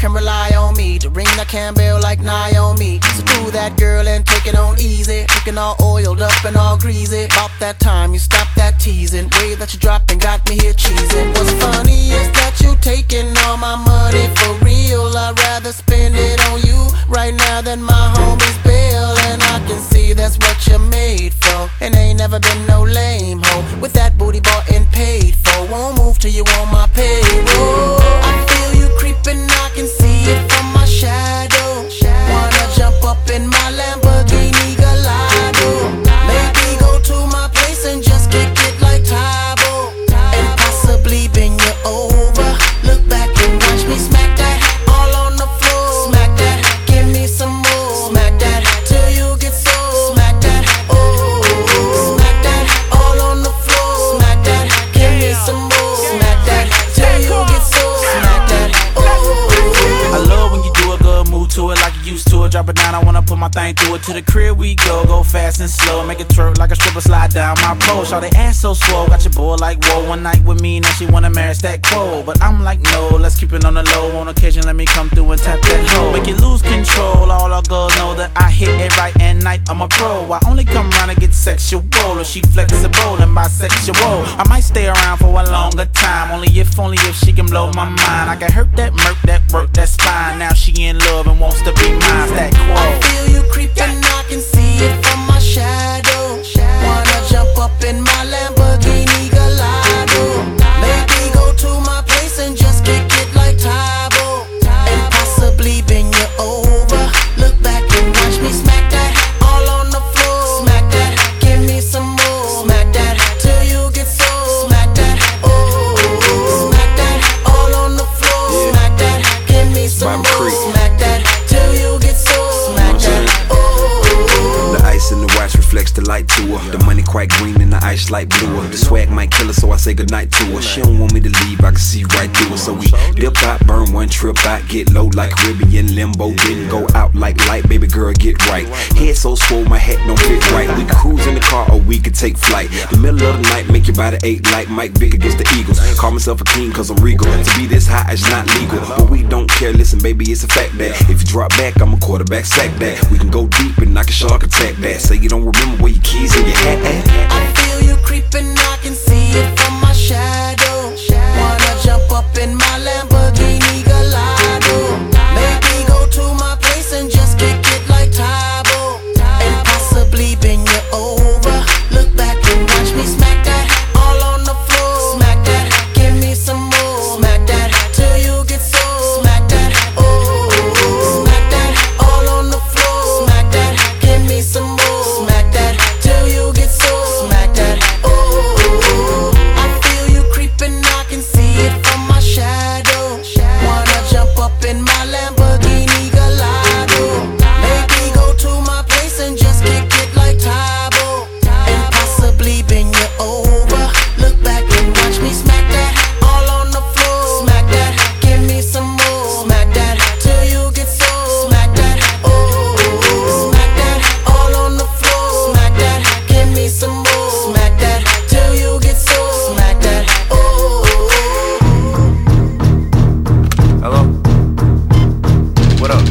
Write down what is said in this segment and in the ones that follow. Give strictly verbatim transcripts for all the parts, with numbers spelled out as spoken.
can rely on me to ring the candbell like Naomi. So do that, girl, and take it on easy. Looking all oiled up and all greasy. About that time you stop that teasing. Way that you dropping got me here cheesing. What's funny is that you taking all my money for real. I'd rather spend it on you right now than my homie's bill. And I can see that's what you're made for. And ain't never been no lame hoe with that booty bought and paid for. Won't move till you on my payroll. I feel you creeping, I can see it from my shadow. Wanna jump up in my Lamborghini Gallardo. Maybe go to my place and just kick it like Tybo, and possibly bend you over. Look back and watch me smack that all on the floor. Smack that, give me some more. Smack that till you get so. Smack that, oh. Smack that all on the floor. Smack that, give me some more. Smack that till you get so. Smack that, oh. I love when you do a good move to it like you used to it. Drop it down, I wanna put my thing through it. To the crib we go, go fast and slow. Make it twerk like a stripper, slide down my pole. Shout they ass so swole, got your boy like whoa. One night with me, now she wanna marry that quo. But I'm like no, let's keep it on the low. On occasion, let me come through and tap that hoe. Make it lose control, all our girls know that I hit it right at night. I'm a pro, I only come around to get sexual. Or she flexible and bisexual. I might stay around for a longer time, only if, only if she can blow my mind. I can hurt that murk, that work, that spine. Now she in love and wants to be mine. That quo. I feel you creeping, I can see it from my shadow. Wanna jump up in my Lamborghini Gallardo. Maybe go to my place and just kick it like Tybo, and possibly bend you over. Look back and watch me smack that all on the floor. Smack that, give me some more. Smack that till you get so. Smack that, oh. Smack that all on the floor. Smack that, give me some more. Smack that till you get so. Smack that, oh. The ice in the watch reflects the light to her. The money quite green and the ice light bluer. The swag might kill her, so I say goodnight to her. She don't want me to leave, I can see right through her. So we dip out, burn one trip out, get low like Caribbean limbo. Didn't go out like light, baby girl, get right. Head so swole, my hat don't fit right. We can cruise in the car or we can take flight. The middle of the night, make your body ache like Mike Vick against the Eagles. Call myself a king cause I'm regal. To be this high is not legal, but we don't care, listen baby, it's a fact that if you drop back, I'm a quarterback, sack that. We can go deep and I can shark attack that. Say you don't remember where your keys in your hat at. I feel you creeping, I can see it from my shadow. Wanna jump up in my Lamborghini Gallardo. Maybe go to my place and just kick it like Tybo, and possibly bend you over. Look back and watch me smack that all on the floor. Smack that, give me some more. Smack that till you get so. Smack that, oh. Smack that all on the floor. Smack that, give me some more. Smack that till you get so. Smack that, oh. I feel you creeping, I can see it from my shadow. Wanna jump up in my Lamborghini Gallardo. Maybe go to my place and just kick it like Tybo, and possibly bend you over. Look back and watch me smack that all on the floor. Smack that, give me some more. Smack that till you get so. Smack that, oh. Smack that all on the floor. Smack that, give me some more. Smack that till you get so. Smack that, oh. Hello? What up?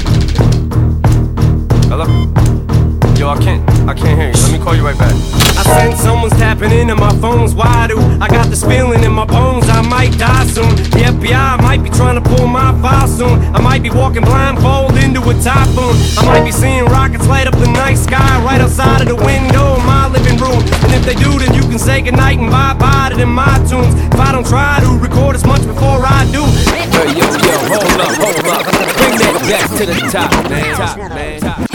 Hello? Yo, I can't, I can't hear you. Let me call you right back. I sense someone's tapping into my phone's wide. I got this feeling in my bones, I might die soon. The F B I might be trying to pull my file soon. I might be walking blindfold into a typhoon. I might be seeing rockets light up the night sky right outside of the window of my living room. And if they do, then you can say goodnight and bye-bye to them my tunes. If I don't try to record as much before I do. Yo, yo, yo, hold up, hold up. Bring that back to the top, man. Top, man. Top.